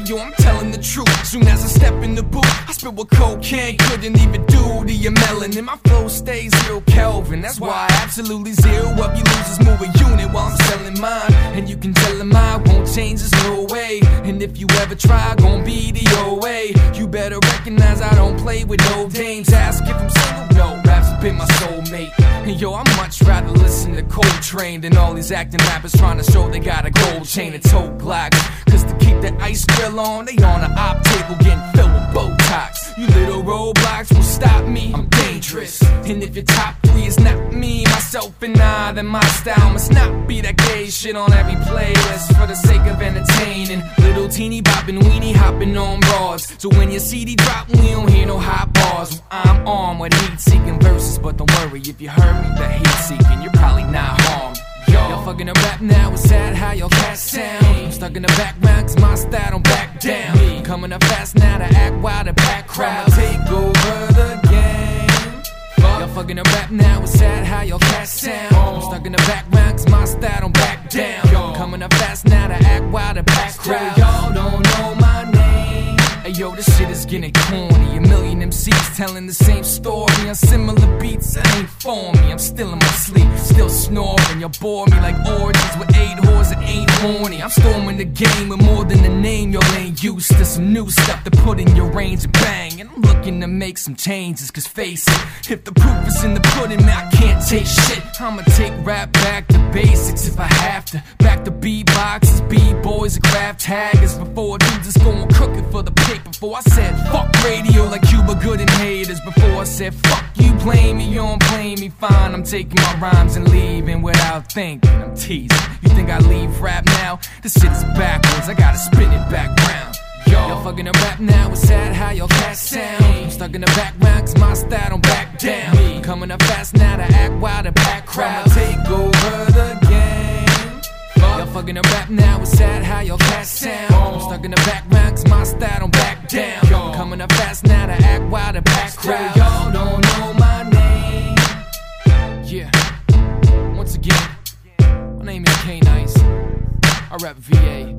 yo, I'm telling the truth. Soon as I step in the booth, I spit what cocaine couldn't even do to your melanin. My flow stays 0 Kelvin, that's why I absolutely zero up. You losers move a unit while I'm selling mine, and you can tell them I won't change, there's no way. And if you ever try, gon' be the OA. You better recognize I don't play with no dames. Ask if I'm single, no, rap's been my soulmate. And yo, I'd much rather listen to Coltrane than all these acting rappers trying to show they got a gold chain and toe Glocks. Cause to keep the ice grill on, they on an op table getting filled with Botox. You little roadblocks will stop me, I'm dangerous. And if your top 3 is not me, myself and I, then my style must not be that gay shit on every playlist for the sake of entertaining. Little teeny bopping, weenie hopping on broads. So when your CD drop, we don't hear no hot bars. I'm on with heat-seeking verses, but don't worry, if you heard me, the heat-seeking, you're probably not harmed. Y'all fucking a rap now, it's sad how y'all cats sound. I'm stuck in the background cause my style don't back down. Coming up fast now to act wild, the back crowd take over the game. Y'all fucking a rap now, it's sad how y'all cats sound. I'm stuck in the background cause my style don't back down. Coming up fast now to act wild, the back crowd. Y'all don't know my name. Hey yo, this shit is getting corny. A million MCs telling the same story on similar beats that ain't for me. I'm still in my sleep, still snoring. You bore me like orgies with 8 whores that ain't horny. I'm storming the game with more than a name. Y'all ain't used to some new stuff to put in your range and bang. And I'm looking to make some changes, cause face it, if the proof is in the pudding, man, I can't taste shit. I'ma take rap back to basics if I have to. Back to beatboxers, b-boys, and craft taggers. Before dudes is going crooked for the pick. Before I said fuck radio like Cuba Good and haters. Before I said fuck you, play me, you don't play me, fine. I'm taking my rhymes and leaving without thinking. I'm teasing. You think I leave rap now? This shit is backwards, I gotta spin it back round. Y'all fucking a rap now, it's sad how y'all cats sound. I'm stuck in the background cause my style don't back down. Coming up fast now to act wild, the back crowd take over the game. Y'all fucking a rap now, it's sad how y'all cats sound. I'm stuck in the background cause my style don't back down. Coming up fast now to act wild, the back crowd. Y'all don't know my name. Yeah, once again, my name is K-Nice. I rap VA.